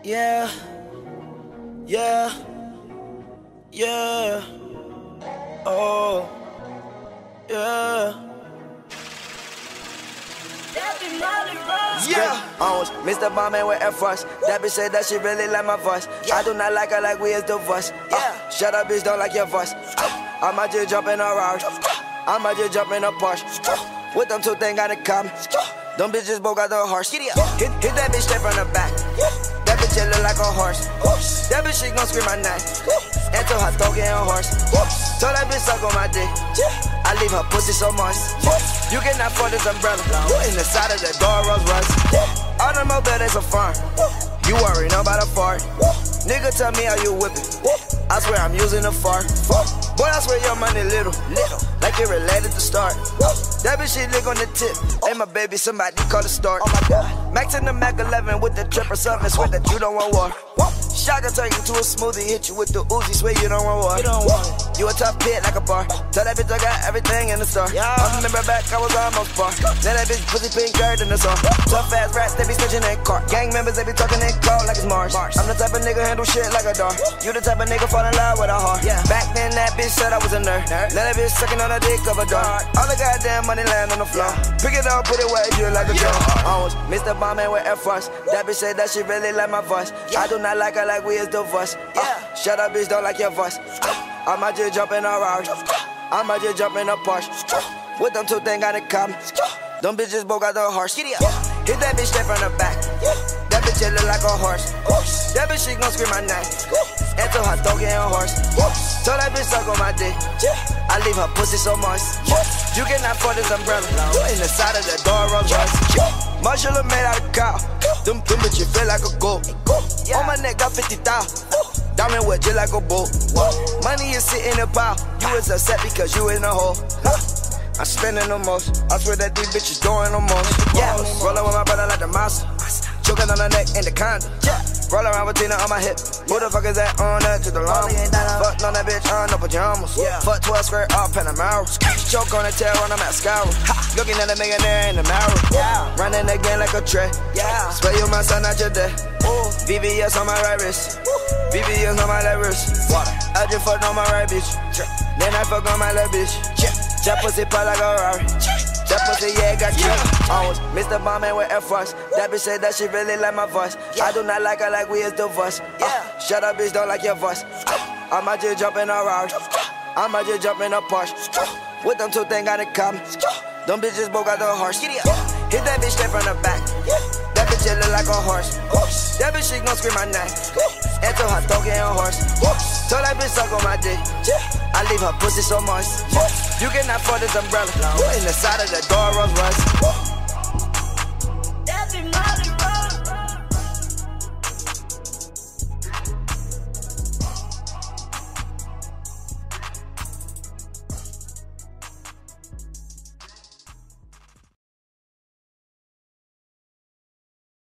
Yeah, yeah, yeah, oh, yeah. Yeah, almost Mr. Ballman with Air Force. That bitch said that she really like my voice. I do not like her like we is divorced. Shut up, bitch, don't like your voice. I might just jump in a Rari. I might just jump in a Porsche. With them two things got in common. Them bitches both got the horse. Hit that bitch straight from the back. That bitch look like a horse. That bitch she gon' scream my name. Until her throat getting hoarse. Told that bitch suck on my dick. I leave her pussy so moist. You cannot afford this umbrella. In the side of the door, Rolls Royce. Automobile, that's a farm. You already know about a fart. Nigga, tell me how you whippin'. I swear I'm using a fart. Boy, I swear your money little. Like it related to start. That bitch she lick on the tip. Hey, my baby, somebody call the start. Oh my God. Max in the Mac 11 with the trip or something. Swear that you don't want war. Shotgun turn you to a smoothie. Hit you with the Uzi. Swear you don't want war. You a tough pit like a bar. Tell that bitch I got everything in the store. I remember back, I was almost far. Now that bitch pussy pink gird in the song. Tough ass rats, they be snitching in car. Gang members, they be talking in cold like it's Mars. I'm the type of nigga handle shit like a dog. You the type of nigga fall in love with a heart. Back then that bitch said I was a nerd. Now that bitch sucking on the dick of a dog. All the goddamn money land on the floor. Pick it up, put it where you like a dog. Almost Mr. Ballman with Air Force. That bitch said that she really like my voice. I do not like her like we is divorced. Shut up, bitch, don't like your voice. I might just jump in a Rari. I might just jump in a Porsche. With them two things got in common. Them bitches both got the horse. Hit that bitch straight from the back. That bitch look like a horse. That bitch she gon' scream my name. Until her throat getting hoarse. Told that bitch suck on my dick. I leave her pussy so moist. You cannot afford this umbrella. In the side of the door, Rolls Royce. Marshall made out of cow. Them bitches feel like a goat. On my neck got 50,000. Diamond with just like a boat. Money is sitting in a pile. You was upset because you in a hole. I'm spending the most. I swear that these bitches doing the most. Rollin' with my brother like the monster. Choking on the neck in the condom. Roll around with Tina on my hip. Who the fuck is that on that to the llama? Fuck on that bitch on no pajamas. Fuck 12 skirt off Panamera. Choke on the tail on the mascara. Looking at a millionaire in the mirror. Running again like a tray. Swear you my son, not your dad. VVS on my right wrist. VVS on my left wrist. I just fucked on my right bitch. Then I fuck on my left bitch. That pussy pop like a Rari. That pussy, got killed. Almost Mr. Ballman with Air Force. That bitch said that she really like my voice. I do not like her like we is divorced. Shut up, bitch, don't like your voice. I might just jump in a Rari. I might just jump in a Porsche. With them two things got in common. Them bitches both got the horse. Hit that bitch straight from the back. That bitch look like a horse. That bitch she gon' scream my name. Until her throat getting hoarse. Told that bitch suck on my dick. I leave her pussy so moist. You cannot afford this umbrella. In the side of the door, Rolls Royce.